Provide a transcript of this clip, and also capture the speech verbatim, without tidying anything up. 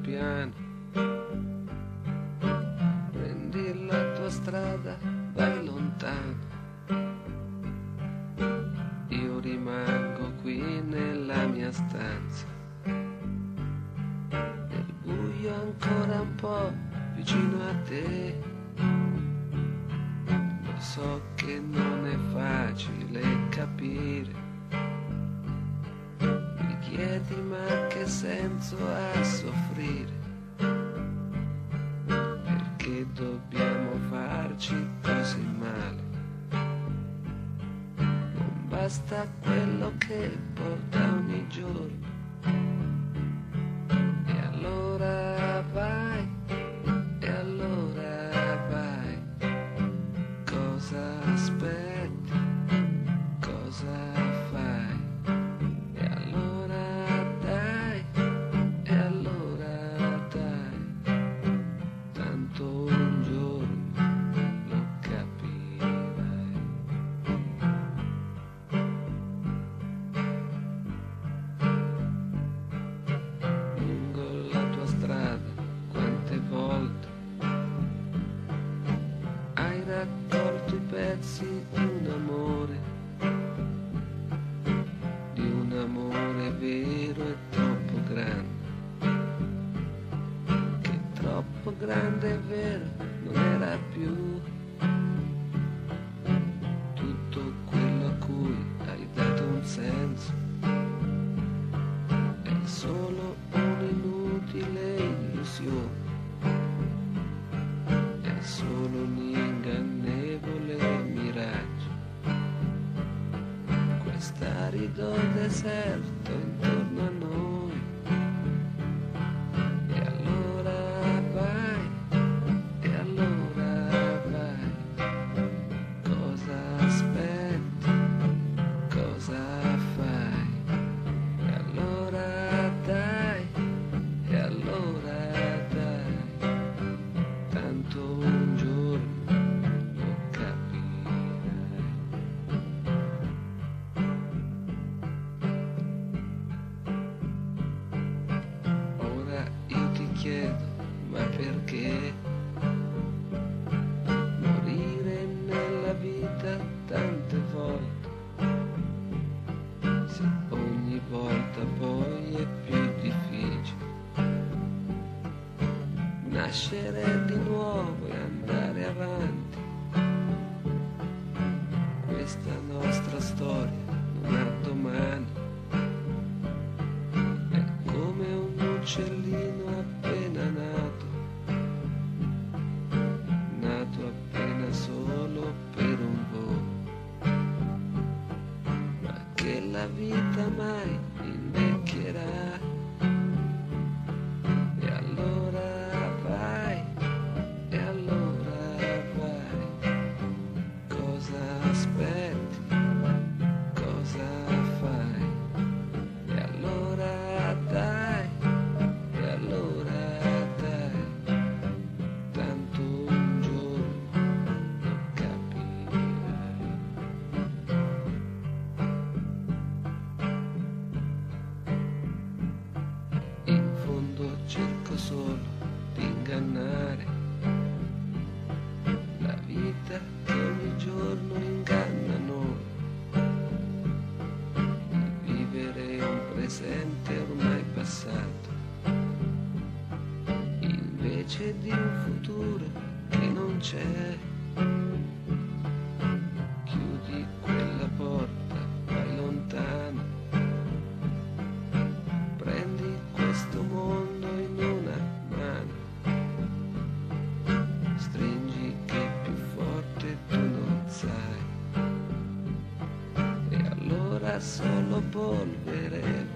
piano, prendi la tua strada, vai lontano. Io rimango qui nella mia stanza, nel buio ancora un po' vicino a te. Lo so che non è facile capire, mi chiedi ma che senso ha soffrire, perché dobbiamo farci così male. Non basta quello che porta ogni giorno, e allora vai, e allora vai. Cosa aspetti? Cosa fai? E allora dai, e allora dai. Tanto un giorno lo capirai. Lungo la tua strada quante volte hai raccolto i pezzi di un amore, di un amore vero e troppo grande, che troppo grande è vero non era più tutto quello a cui hai dato un senso, è solo un'inutile illusione, è solo un ingannevole miraggio, quest'arido deserto intorno a noi. E allora vai, e allora vai. Cosa aspetti? Cosa fai? E allora dai, e allora dai. Tanto un giorno lo capirai. Ora io ti chiedo, ma perché morire nella vita tante volte, se ogni volta poi è più difficile nascere di nuovo e andare avanti. Questa nostra storia non ha domani, è come un uccellino appena nato, nato appena solo per un volo, ma che la vita mai invecchierà. E allora vai, e allora vai. Cosa aspetti? Cosa fai? E allora dai, e allora dai. Tanto un giorno lo capirai. In fondo cerco solo di ingannare la vita che ogni giorno inganna noi, di vivere un presente ormai passato, invece di un futuro che non c'è. Chiudi quella porta, vai lontano, prendi questo mondo in una mano, stringi che più forte tu non sai, e allora solo polvere